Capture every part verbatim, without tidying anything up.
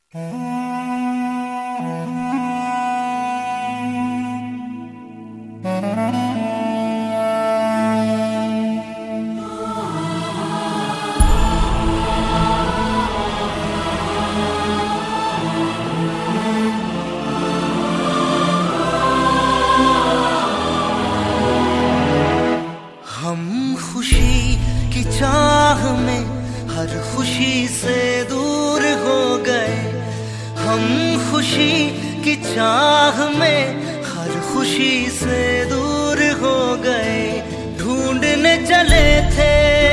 हम खुशी की चाह में हर खुशी से दूर हो गए। हम खुशी की चाह में हर खुशी से दूर हो गए। ढूंढने चले थे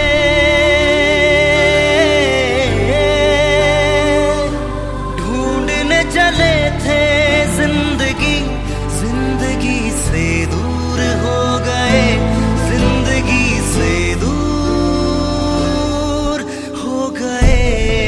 ढूंढने चले थे जिंदगी जिंदगी से दूर हो गए। जिंदगी से दूर हो गए।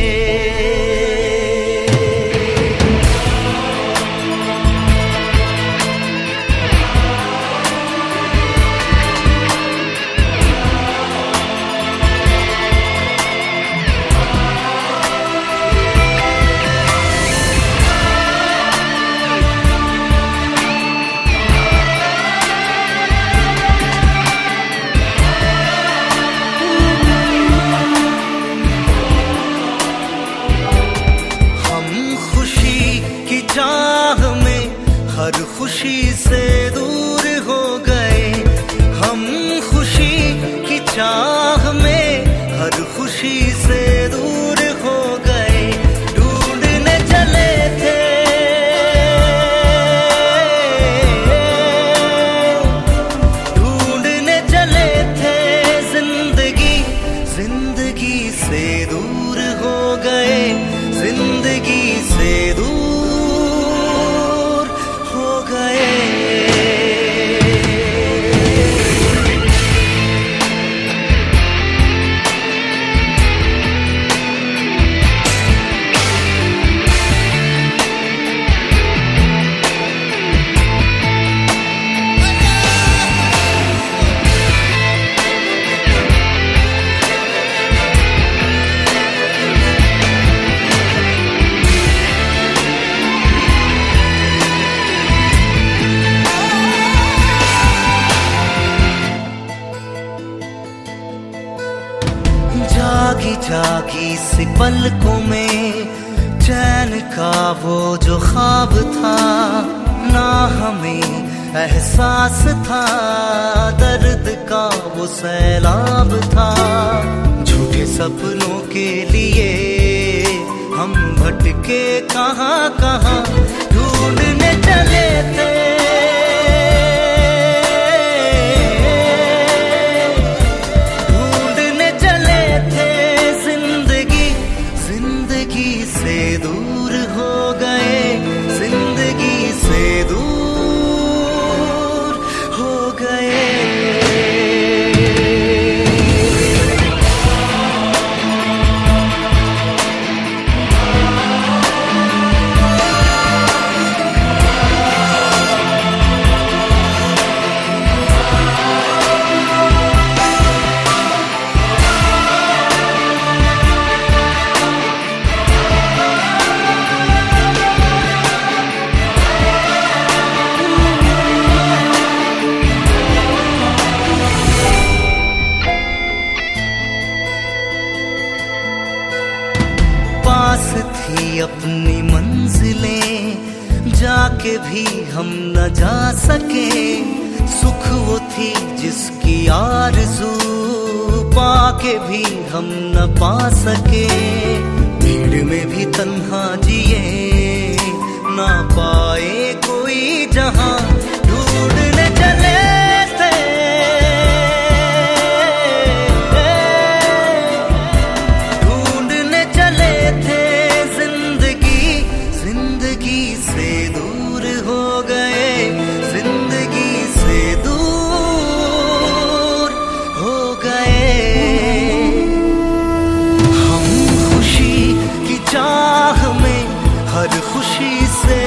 चाह में हर खुशी से दूर हो गए। हम खुशी की चाह में हर खुशी से दूर हो गए। ढूंढने चले थे ढूंढने चले थे जिंदगी जिंदगी से दूर हो गए। जिंदगी से दूर जागी जागी सी पलकों में चैन का वो जो ख्वाब था। ना हमें एहसास था दर्द का वो सैलाब था। झूठे सपनों के लिए हम भटके कहाँ कहाँ। ढूंढने चले थे से दूर हो गए। जिंदगी से दूर हो गए। पास थी अपनी मंजिलें जाके भी हम न जा सके। सुख वो थी जिसकी आरज़ू पाके भी हम न पा सके। भीड़ में भी तन्हा जिए ना पाए कोई जहां। ढूंढने चले से दूर हो गए। जिंदगी से दूर हो गए। हम खुशी की चाह में हर खुशी से